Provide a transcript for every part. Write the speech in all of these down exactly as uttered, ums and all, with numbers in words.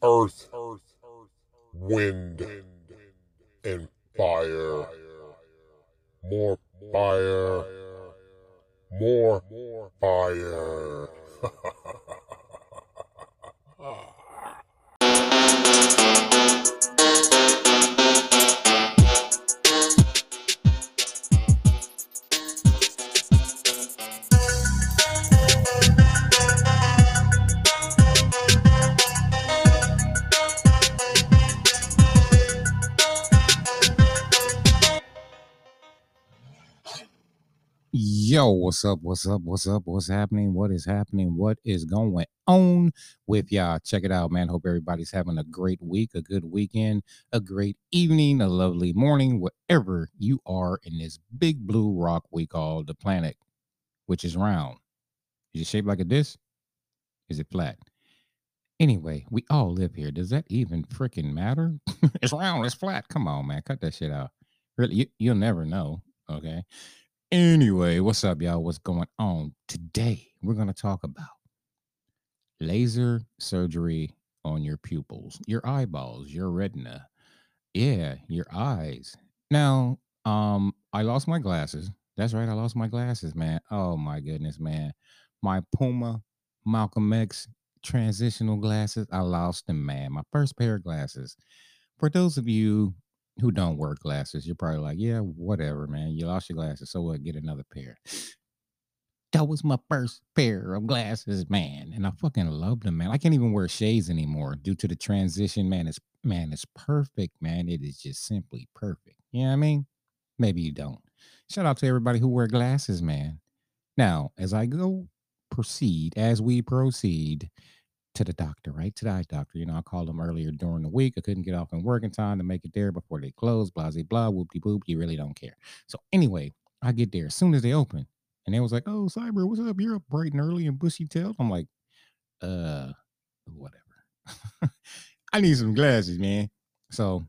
earth, wind, and fire. More fire. More fire. Yo, what's up? What's up? What's up? What's happening? What is happening? What is going on with y'all? Check it out, man. Hope everybody's having a great week, a good weekend, a great evening, a lovely morning, wherever you are in this big blue rock we call the planet, which is round. Is it shaped like a disc? Is it flat? Anyway, we all live here. Does that even freaking matter? It's round, it's flat. Come on, man. Cut that shit out. Really, you, you'll never know. Okay. Anyway, what's up, y'all? What's going on? Today, we're going to talk about laser surgery on your pupils, your eyeballs, your retina. Yeah, your eyes. Now, um, I lost my glasses. That's right, I lost my glasses, man. Oh my goodness, man. My Puma Malcolm X transitional glasses, I lost them, man. My first pair of glasses. For those of you who don't wear glasses, you're probably like, yeah, whatever, man. You lost your glasses, so what? Get another pair. That was my first pair of glasses, man, and I fucking love them, man. I can't even wear shades anymore due to the transition, man. It's man, it's perfect, man. It is just simply perfect. You know what I mean? Maybe you don't. Shout out to everybody who wear glasses, man. Now, as I go proceed, as we proceed to the doctor, right? To the eye doctor. You know, I called them earlier during the week. I couldn't get off in work in time to make it there before they close, blah, blah, blah, whoop de boop. You really don't care. So, anyway, I get there as soon as they open. And they was like, oh, Cyber, what's up? You're up bright and early and bushy tailed. I'm like, uh, whatever. I need some glasses, man. So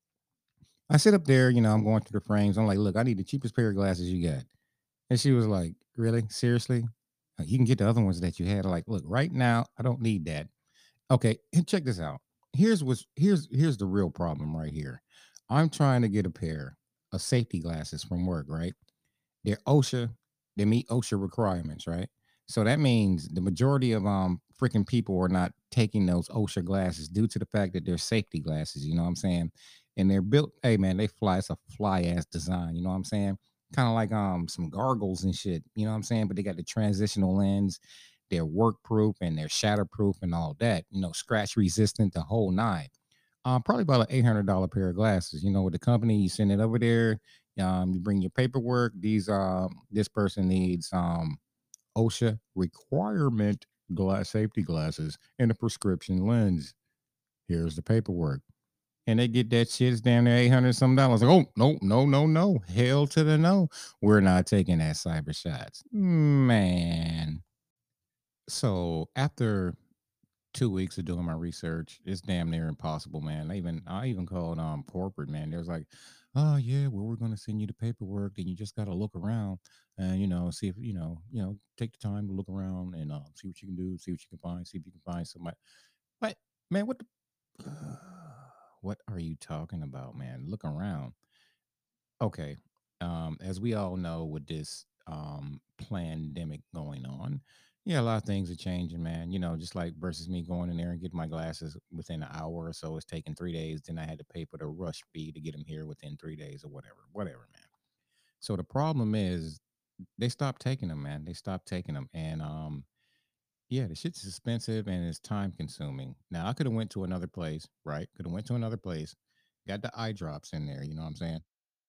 I sit up there, you know, I'm going through the frames. I'm like, look, I need the cheapest pair of glasses you got. And she was like, really? Seriously? Uh, You can get the other ones that you had. Like, look, right now, I don't need that. Okay, and check this out. Here's what's here's here's the real problem right here. I'm trying to get a pair of safety glasses from work, right? They're OSHA, they meet OSHA requirements, right? So that means the majority of um freaking people are not taking those OSHA glasses due to the fact that they're safety glasses, you know what I'm saying? And they're built, hey man, they fly, it's a fly ass design, you know what I'm saying? Kind of like um some gargles and shit, you know what I'm saying? But they got the transitional lens, they're work proof and they're shatterproof and all that, you know, scratch resistant, the whole nine. Um, probably about an eight hundred dollar pair of glasses. You know, with the company, you send it over there. Um, you bring your paperwork. These um, this person needs um OSHA requirement glass safety glasses and a prescription lens. Here's the paperwork, and they get that shit. It's down there eight hundred some dollars. Like, oh no, no, no, no, hell to the no. We're not taking that cyber shots, man. So after two weeks of doing my research, it's damn near impossible, man. I even I even called um corporate, man. They was like, oh yeah, well we're gonna send you the paperwork, then you just gotta look around and you know see if you know you know take the time to look around and um see what you can do, see what you can find, see if you can find somebody. But man, what the what are you talking about, man? Look around. Okay. Um, as we all know, with this um pandemic going on, yeah, a lot of things are changing, man. You know, just like versus me going in there and getting my glasses within an hour or so, it's taking three days. Then I had to pay for the rush fee to get them here within three days or whatever, whatever, man. So the problem is they stopped taking them, man. They stopped taking them, and um, yeah, the shit's expensive and it's time consuming. Now I could have went to another place, right? Could have went to another place, got the eye drops in there. You know what I'm saying?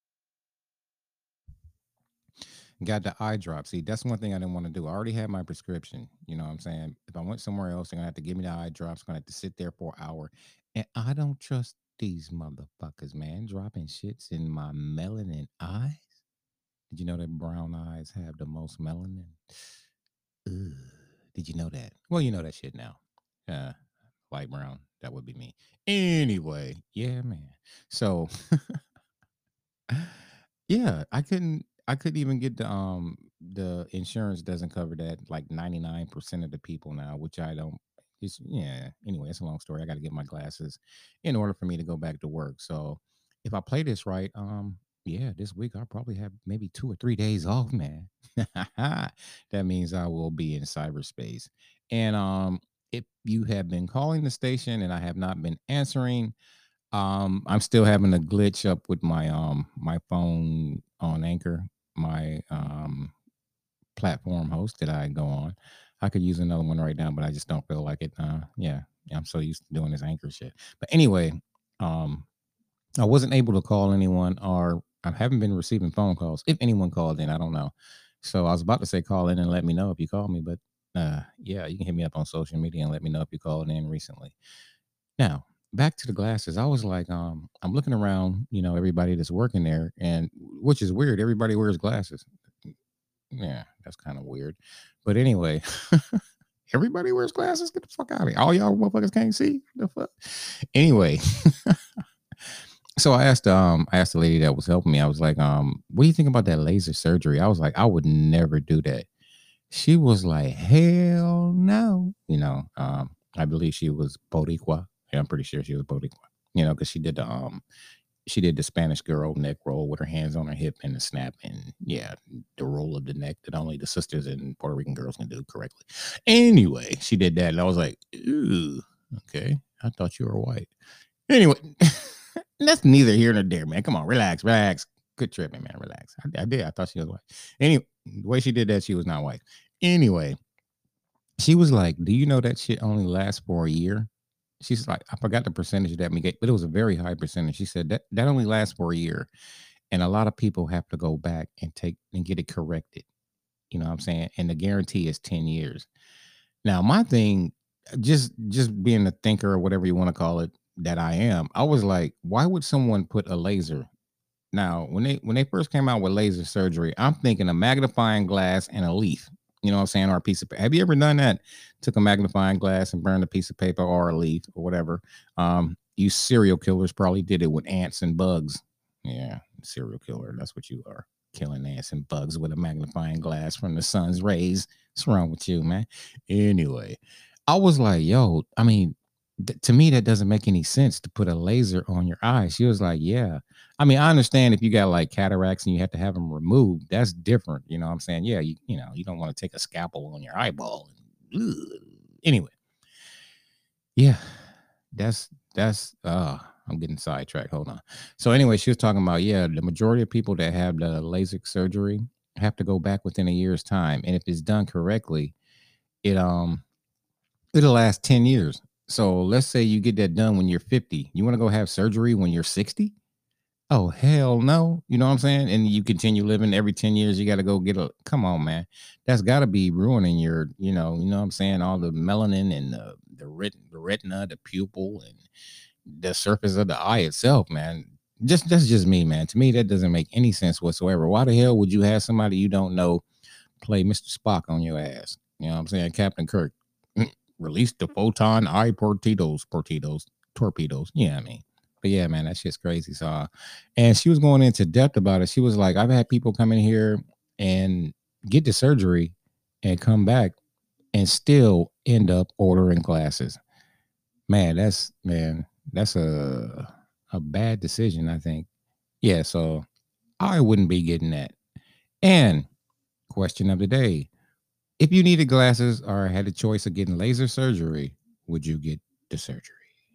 Got the eye drop. See, that's one thing I didn't want to do. I already had my prescription. You know what I'm saying? If I went somewhere else, they're gonna have to give me the eye drops. Gonna have to sit there for an hour. And I don't trust these motherfuckers, man. Dropping shits in my melanin eyes. Did you know that brown eyes have the most melanin? Ugh. Did you know that? Well, you know that shit now. Uh, light brown. That would be me. Anyway, yeah, man. So yeah, I couldn't I couldn't even get the um the insurance doesn't cover that like ninety-nine percent of the people now, which I don't it's yeah. Anyway, it's a long story. I got to get my glasses in order for me to go back to work. So if I play this right, um, yeah, this week I'll probably have maybe two or three days off, man. That means I will be in cyberspace. And um, if you have been calling the station and I have not been answering, um, I'm still having a glitch up with my um my phone on Anchor, my um platform host that I go on. I could use another one right now, but I just don't feel like it. Uh, yeah, yeah, I'm so used to doing this Anchor shit. But anyway, um, I wasn't able to call anyone, or I haven't been receiving phone calls. If anyone called in, I don't know. So I was about to say call in and let me know if you call me, but uh, yeah, you can hit me up on social media and let me know if you called in recently. Now, back to the glasses. I was like, um, I'm looking around, you know, everybody that's working there, and which is weird. Everybody wears glasses. Yeah, that's kind of weird. But anyway, everybody wears glasses. Get the fuck out of here. All y'all motherfuckers can't see. The fuck. Anyway, so I asked um I asked the lady that was helping me. I was like, um, what do you think about that laser surgery? I was like, I would never do that. She was like, hell no. You know, um, I believe she was Boricua. Yeah, I'm pretty sure she was Boricua. You know, because she did the um she did the Spanish girl neck roll with her hands on her hip and the snap, and yeah, the roll of the neck that only the sisters and Puerto Rican girls can do correctly. Anyway, she did that, and I was like, ooh, okay, I thought you were white. Anyway, that's neither here nor there, man. Come on, relax, relax. Good tripping, man. Relax. I, I did. I thought she was white. Anyway, the way she did that, she was not white. Anyway, she was like, "Do you know that shit only lasts for a year?" She's like, I forgot the percentage that we get, but it was a very high percentage. She said that that only lasts for a year, and a lot of people have to go back and take and get it corrected. You know what I'm saying? And the guarantee is ten years. Now, my thing, just just being a thinker or whatever you want to call it, that I am, I was like, why would someone put a laser? Now, when they when they first came out with laser surgery, I'm thinking a magnifying glass and a leaf. You know what I'm saying? Or a piece of paper. Have you ever done that? Took a magnifying glass and burned a piece of paper or a leaf or whatever. Um, you serial killers probably did it with ants and bugs. Yeah, serial killer. That's what you are. Killing ants and bugs with a magnifying glass from the sun's rays. What's wrong with you, man? Anyway, I was like, yo, I mean, th- to me, that doesn't make any sense to put a laser on your eye. She was like, yeah. I mean, I understand if you got like cataracts and you have to have them removed, that's different. You know what I'm saying? Yeah, you you know, you don't want to take a scalpel on your eyeball. Ugh. Anyway, yeah, that's that's uh I'm getting sidetracked. Hold on. So anyway, she was talking about, yeah, the majority of people that have the LASIK surgery have to go back within a year's time. And if it's done correctly, it um it'll last ten years. So let's say you get that done when you're fifty. You want to go have surgery when you're sixty? Oh, hell no. You know what I'm saying? And you continue living every ten years, you got to go get a, come on, man. That's got to be ruining your, you know, you know what I'm saying? All the melanin and the, the, ret- the retina, the pupil, and the surface of the eye itself, man. Just, that's just me, man. To me, that doesn't make any sense whatsoever. Why the hell would you have somebody you don't know play Mister Spock on your ass? You know what I'm saying? Captain Kirk, release the photon eye torpedoes, torpedoes, torpedoes. Yeah, I mean. But yeah, man, that shit's crazy. So, uh, and she was going into depth about it. She was like, I've had people come in here and get the surgery and come back and still end up ordering glasses. Man, that's man, that's a a bad decision, I think. Yeah, so I wouldn't be getting that. And question of the day: if you needed glasses or had a choice of getting laser surgery, would you get the surgery?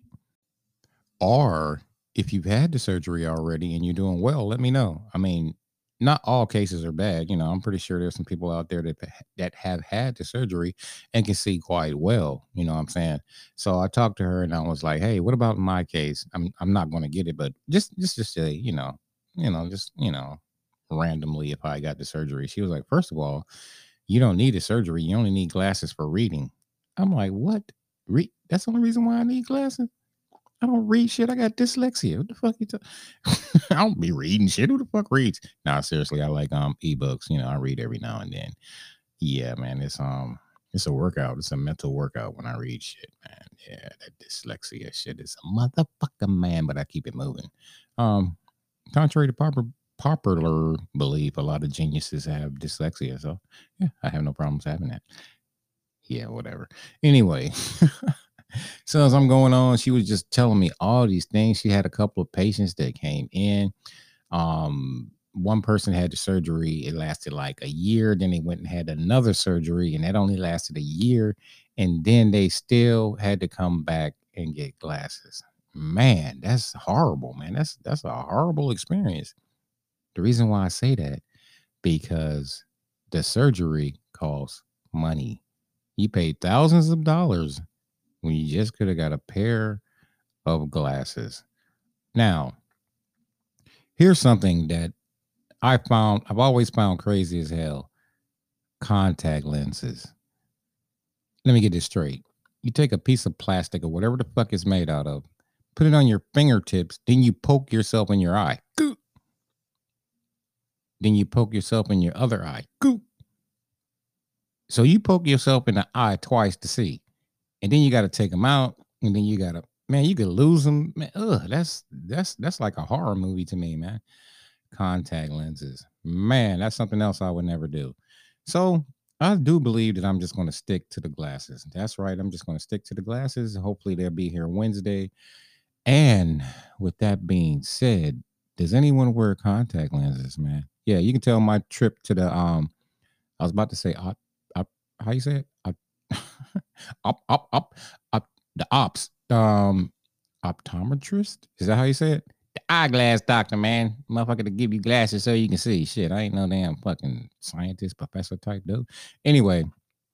Or if you've had the surgery already and you're doing well, let me know. I mean, not all cases are bad. You know, I'm pretty sure there's some people out there that that have had the surgery and can see quite well. You know what I'm saying? So I talked to her and I was like, "Hey, what about my case? I'm I'm not going to get it, but just just just say, you know, you know, just you know, randomly if I got the surgery." She was like, "First of all, you don't need a surgery. You only need glasses for reading." I'm like, "What? Re- that's the only reason why I need glasses? I don't read shit. I got dyslexia. What the fuck you talking? I don't be reading shit. Who the fuck reads? Nah, seriously, I like um ebooks. You know, I read every now and then. Yeah, man, it's um it's a workout. It's a mental workout when I read shit, man. Yeah, that dyslexia shit is a motherfucker, man. But I keep it moving. Um, contrary to popular popular belief, a lot of geniuses have dyslexia. So yeah, I have no problems having that. Yeah, whatever. Anyway, so as I'm going on, she was just telling me all these things. She had a couple of patients that came in. Um, one person had the surgery. It lasted like a year. Then they went and had another surgery, and that only lasted a year. And then they still had to come back and get glasses. Man, that's horrible, man. That's that's a horrible experience. The reason why I say that, because the surgery costs money. You paid thousands of dollars when you just could have got a pair of glasses. Now, here's something that I found, I've always found crazy as hell. Contact lenses. Let me get this straight. You take a piece of plastic or whatever the fuck it's made out of, put it on your fingertips, then you poke yourself in your eye. Goop. Then you poke yourself in your other eye. Goop. So you poke yourself in the eye twice to see. And then you got to take them out. And then you got to, man, you could lose them. Man, ugh, that's, that's, that's like a horror movie to me, man. Contact lenses. Man, that's something else I would never do. So I do believe that I'm just going to stick to the glasses. That's right. I'm just going to stick to the glasses. Hopefully they'll be here Wednesday. And with that being said, does anyone wear contact lenses, man? Yeah, you can tell my trip to the, um, I was about to say, op, op, how you say it? Op, op, op, op, op, the ops, um, optometrist. Is that how you say it? The eyeglass doctor, man. Motherfucker to give you glasses so you can see. Shit, I ain't no damn fucking scientist, professor type dude. Anyway,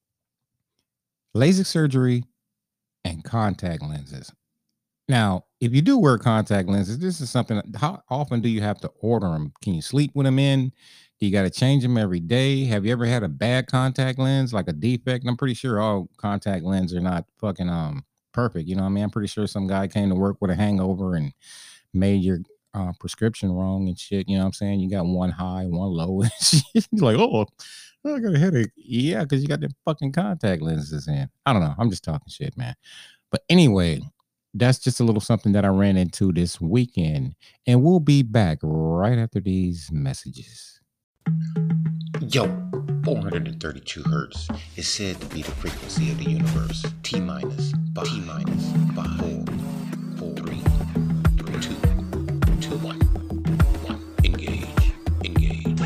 LASIK surgery and contact lenses. Now, if you do wear contact lenses, this is something, how often do you have to order them? Can you sleep with them in? Do you got to change them every day? Have you ever had a bad contact lens, like a defect? And I'm pretty sure all contact lenses are not fucking um perfect. You know what I mean? I'm pretty sure some guy came to work with a hangover and made your uh, prescription wrong and shit. You know what I'm saying? You got one high, one low. And shit. You're like, oh, I got a headache. Yeah, because you got them fucking contact lenses in. I don't know. I'm just talking shit, man. But anyway, that's just a little something that I ran into this weekend. And we'll be back right after these messages. Yo, four hundred thirty-two hertz is said to be the frequency of the universe. T minus five, T minus five, four, four, three, three, two, two, one, one. Engage, engage.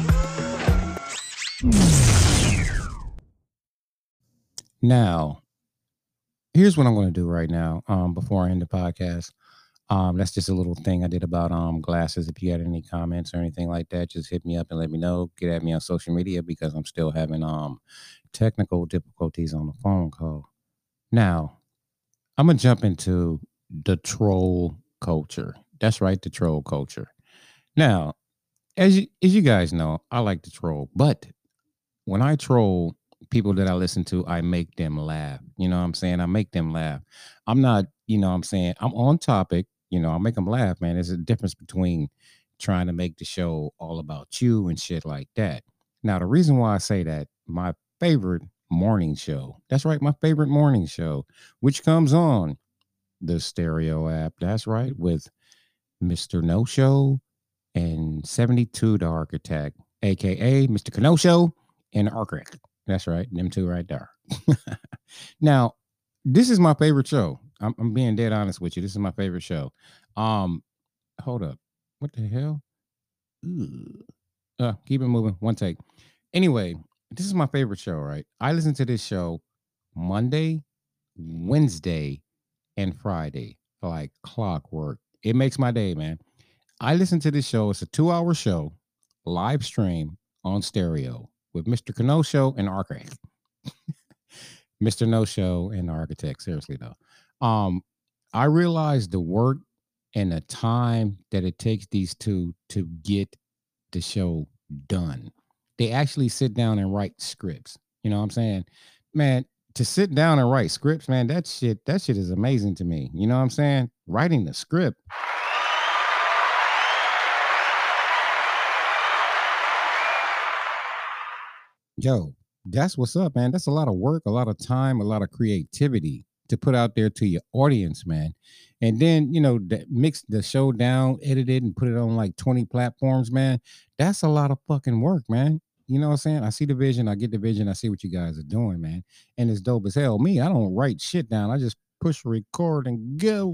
Now, here's what I'm going to do right now. Um, before I end the podcast, um, that's just a little thing I did about um glasses. If you had any comments or anything like that, just hit me up and let me know. Get at me on social media because I'm still having um technical difficulties on the phone call. Now, I'm gonna jump into the troll culture. That's right, the troll culture. Now, as you as you guys know, I like to troll, but when I troll people that I listen to, I make them laugh. You know what I'm saying? I make them laugh. I'm not, you know what I'm saying? I'm on topic, you know, I make them laugh, man. There's a difference between trying to make the show all about you and shit like that. Now, the reason why I say that, my favorite morning show, that's right, my favorite morning show, which comes on the Stereo app, that's right, with Mister No Show and seventy-two the Architect, aka Mister Kenosho and Architect. That's right, them two right there. Now, this is my favorite show. I'm, I'm being dead honest with you. This is my favorite show. Um, hold up, what the hell? Ooh. Uh, keep it moving. One take. Anyway, this is my favorite show. Right, I listen to this show Monday, Wednesday, and Friday like clockwork. It makes my day, man. I listen to this show. It's a two-hour show, live stream on stereo with Mister Kenosho and Architect. Mister No Show and Architect. Seriously though, um, I realized the work and the time that it takes these two to get the show done. They actually sit down and write scripts. You know what I'm saying, man? To sit down and write scripts, man, that shit, that shit is amazing to me. You know what I'm saying? Writing the script. Yo, that's what's up, man. That's a lot of work, a lot of time, a lot of creativity to put out there to your audience, man. And then, you know, that mix the show down, edit it, and put it on like twenty platforms, man. That's a lot of fucking work, man. You know what I'm saying? I see the vision, I get the vision, I see what you guys are doing, man. And it's dope as hell. Me, I don't write shit down. I just push record and go.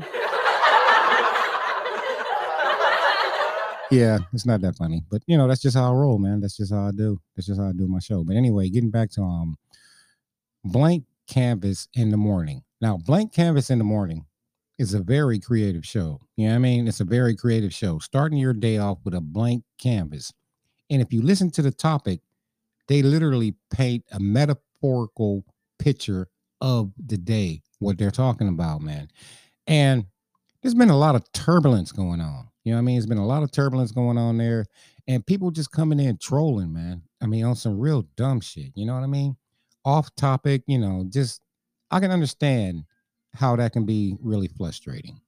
Yeah, it's not that funny. But you know, that's just how I roll, man. That's just how I do. That's just how I do my show. But anyway, getting back to um Blank Canvas in the Morning. Now, Blank Canvas in the Morning is a very creative show. You know what I mean? It's a very creative show. Starting your day off with a blank canvas. And if you listen to the topic, they literally paint a metaphorical picture of the day, what they're talking about, man. And there's been a lot of turbulence going on. You know what I mean? There's been a lot of turbulence going on there. And people just coming in trolling, man. I mean, on some real dumb shit. You know what I mean? Off topic, you know, just I can understand how that can be really frustrating.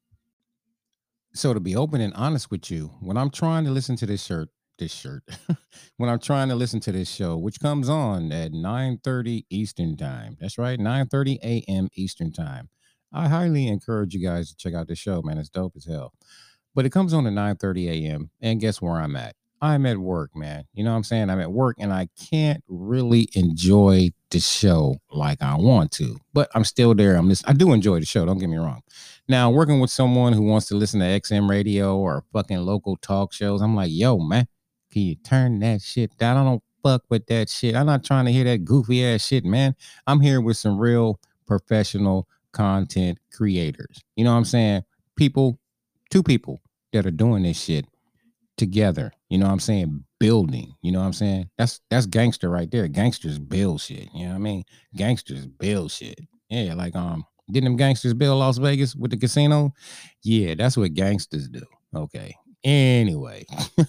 So to be open and honest with you, when I'm trying to listen to this shirt, this shirt, when I'm trying to listen to this show, which comes on at nine thirty Eastern time. That's right, nine thirty a.m. Eastern time. I highly encourage you guys to check out this show, man. It's dope as hell. But it comes on at nine thirty a.m. And guess where I'm at? I'm at work, man. You know what I'm saying? I'm at work and I can't really enjoy the show like I want to, but I'm still there. I'm just, I do enjoy the show. Don't get me wrong. Now, working with someone who wants to listen to X M radio or fucking local talk shows, I'm like, yo, man, can you turn that shit down? I don't fuck with that shit. I'm not trying to hear that goofy ass shit, man. I'm here with some real professional content creators. You know what I'm saying? People, two people that are doing this shit together. You know what I'm saying? Building. You know what I'm saying? That's that's gangster right there. Gangsters build shit. You know what I mean? Gangsters build shit. Yeah, like um, didn't them gangsters build Las Vegas with the casino? Yeah, that's what gangsters do. Okay. Anyway,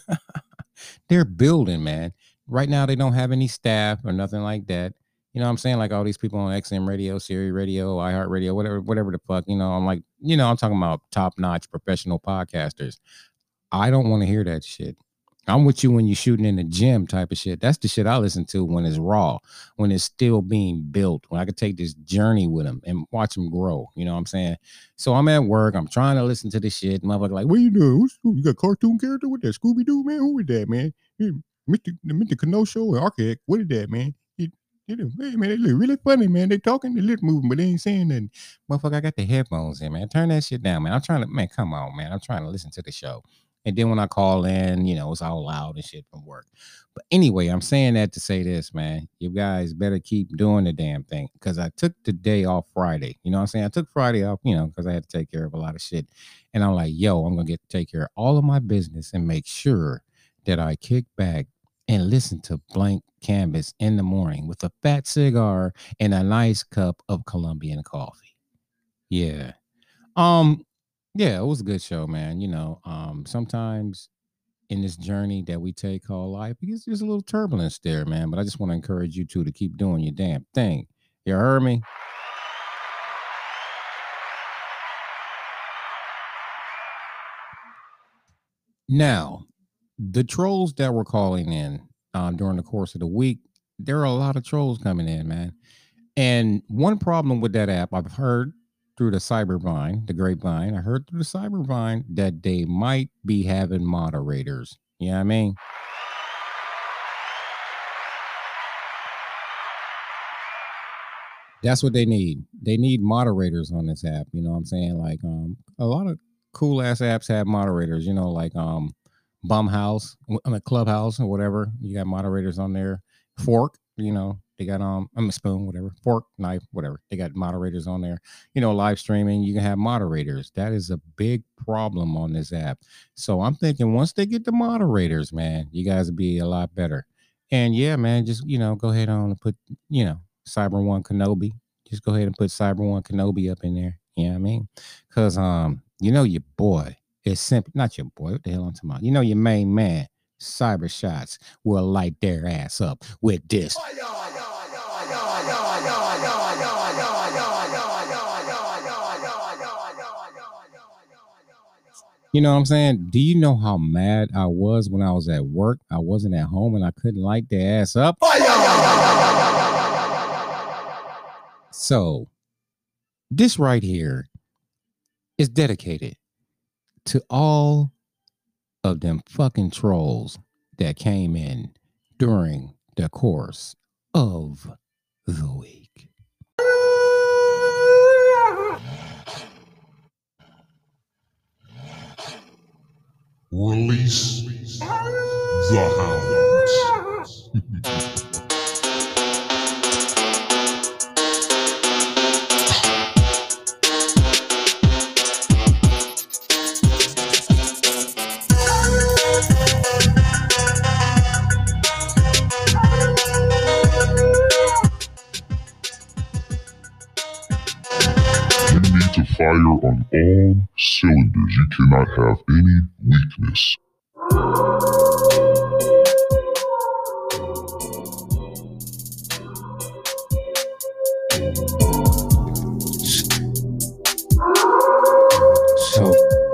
they're building, man. Right now, they don't have any staff or nothing like that. You know what I'm saying? Like all these people on X M radio, Siri radio, iHeartRadio, whatever, whatever the fuck, you know, I'm like, you know, I'm talking about top-notch professional podcasters. I don't want to hear that shit. I'm with you when you're shooting in the gym type of shit. That's the shit I listen to when it's raw, when it's still being built, when I could take this journey with them and watch them grow. You know what I'm saying? So I'm at work. I'm trying to listen to this shit. Motherfucker like, what you doing? What's, you got a cartoon character with that? Scooby-Doo, man? Who is that, man? Hey, Mister Mister Kenosha and Architect. What is that, man? It, it, hey, man, they look really funny, man. They talking, they lip moving, but they ain't saying nothing. Motherfucker, I got the headphones in, man. Turn that shit down, man. I'm trying to, man, come on, man. I'm trying to listen to the show. And then when I call in, you know, it's all loud and shit from work. But anyway, I'm saying that to say this, man. You guys better keep doing the damn thing. Because I took the day off Friday. You know what I'm saying? I took Friday off, you know, because I had to take care of a lot of shit. And I'm like, yo, I'm going to get to take care of all of my business and make sure that I kick back and listen to Blank Canvas in the morning with a fat cigar and a nice cup of Colombian coffee. Yeah. Um, yeah, it was a good show, man. You know, um, sometimes in this journey that we take called life, because there's a little turbulence there, man. But I just want to encourage you two to keep doing your damn thing. You heard me? Now, the trolls that were calling in um, during the course of the week, there are a lot of trolls coming in, man. And one problem with that app, I've heard through the Cybervine, the grapevine, I heard through the Cybervine that they might be having moderators. You know what I mean? That's what they need. They need moderators on this app. You know what I'm saying? Like um, a lot of cool ass apps have moderators. You know, like um, Bumhouse, I mean, Clubhouse, or whatever. You got moderators on there. Fork, you know, they got um, I'm a spoon, whatever. Fork, knife, whatever. They got moderators on there. You know, live streaming. You can have moderators. That is a big problem on this app. So I'm thinking once they get the moderators, man, you guys will be a lot better. And yeah, man, just you know, go ahead on and put, you know, Cyber One Kenobi. Just go ahead and put Cyber One Kenobi up in there. You know what I mean? Because um, you know your boy is simple. Not your boy. What the hell I'm talking about? You know your main man, Cyber Shots, will light their ass up with this. You know what I'm saying? Do you know how mad I was when I was at work? I wasn't at home and I couldn't light their ass up. So this right here is dedicated to all of them fucking trolls that came in during the course of the week. Release the hounds. You need to fire on all cylinders. You cannot have any weakness. So,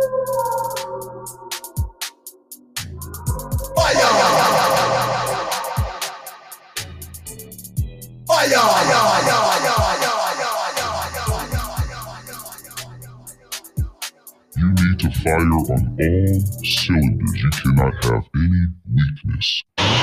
You need to fire on all cylinders. You cannot have any weakness.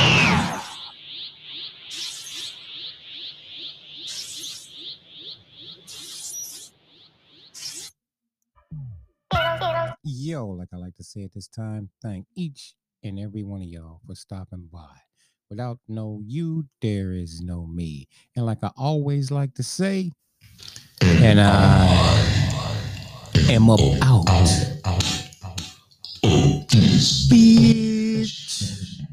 yo, like I like to say at this time, thank each and every one of y'all for stopping by. Without no you, there is no me. And like I always like to say, and I am up out. Bitch.